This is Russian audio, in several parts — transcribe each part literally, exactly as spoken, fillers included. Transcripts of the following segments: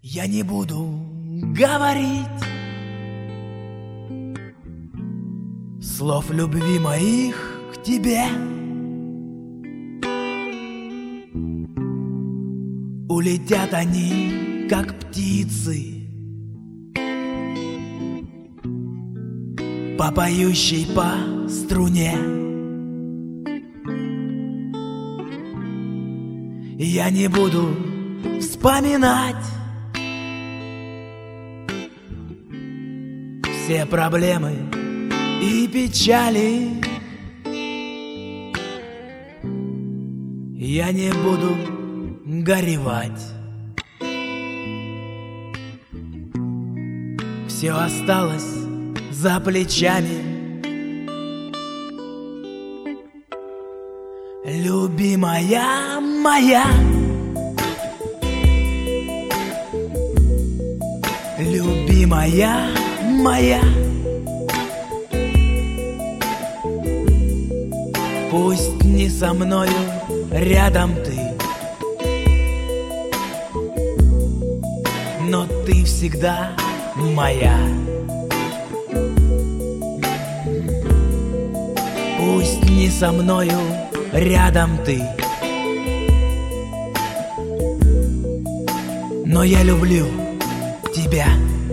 Я не буду говорить слов любви моих к тебе. Улетят они, как птицы, по поющей по струне. Я не буду вспоминать все проблемы и печали. Я не буду горевать. Все осталось за плечами. Любимая моя, любимая моя, пусть не со мною рядом ты, но ты всегда моя. Пусть не со мною рядом ты, но я люблю тебя.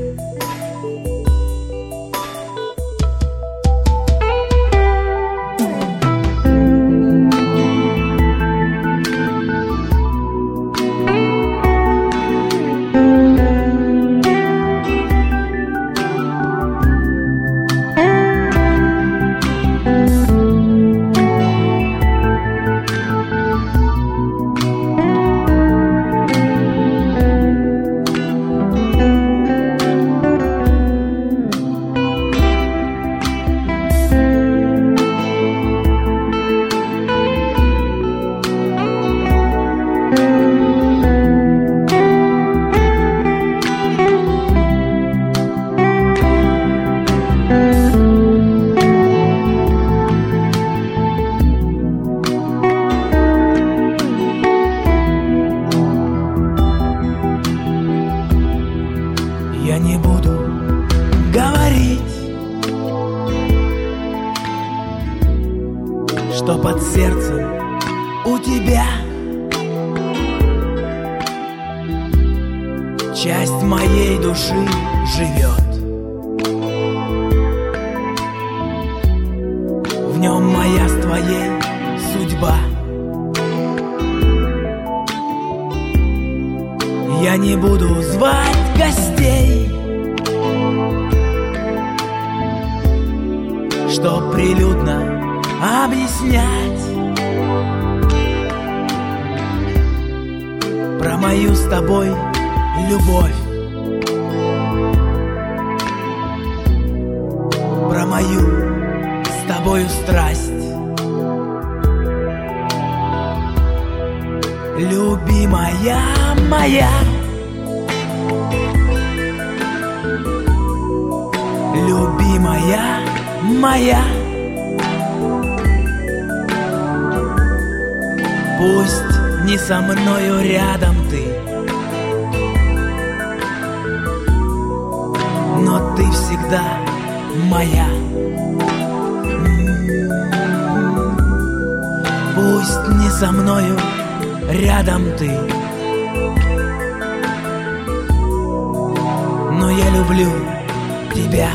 Я не буду говорить, что под сердцем у тебя часть моей души живет. В нем моя с твоей судьба. Я не буду звать гостей, чтоб прилюдно объяснять про мою с тобой любовь, про мою с тобою страсть. Любимая моя, любимая моя, пусть не со мною рядом ты, но ты всегда моя. Пусть не со мною рядом ты, но я люблю тебя.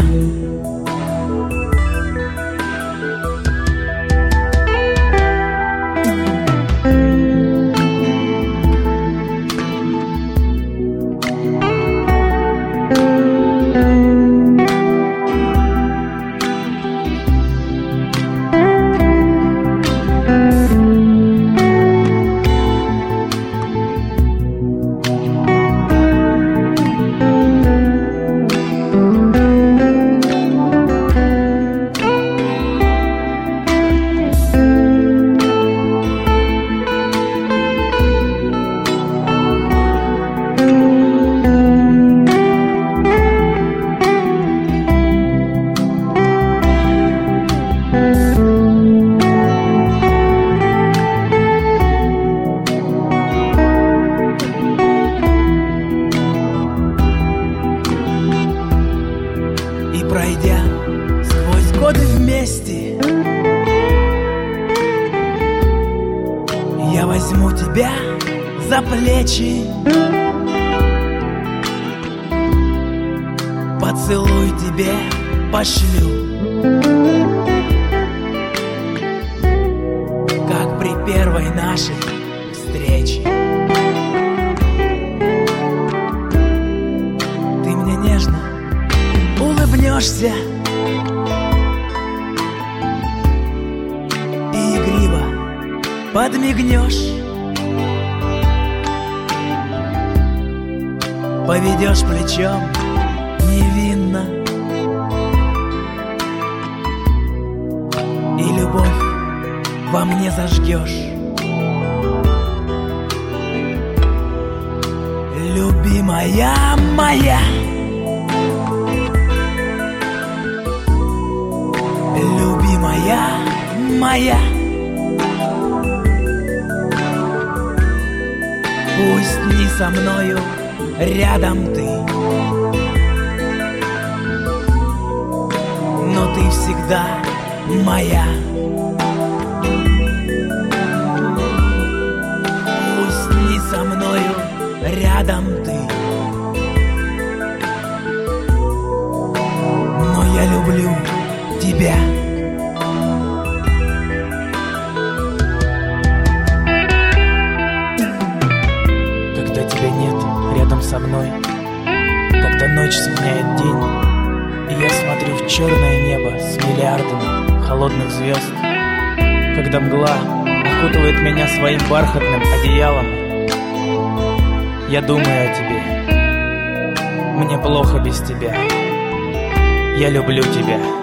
плечи, поцелуй тебе пошлю, как при первой нашей встрече. Ты мне нежно улыбнешься и игриво подмигнешь, поведешь плечом невинно, и любовь во мне зажгешь. Любимая моя, любимая моя, пусть не со мною рядом ты, но ты всегда моя. Пусть не со мною рядом ты, но я люблю тебя. Когда тебя нет рядом со мной, когда ночь сменяет день, и я смотрю в черное небо с миллиардами холодных звезд, когда мгла окутывает меня своим бархатным одеялом, я думаю о тебе. Мне плохо без тебя. Я люблю тебя.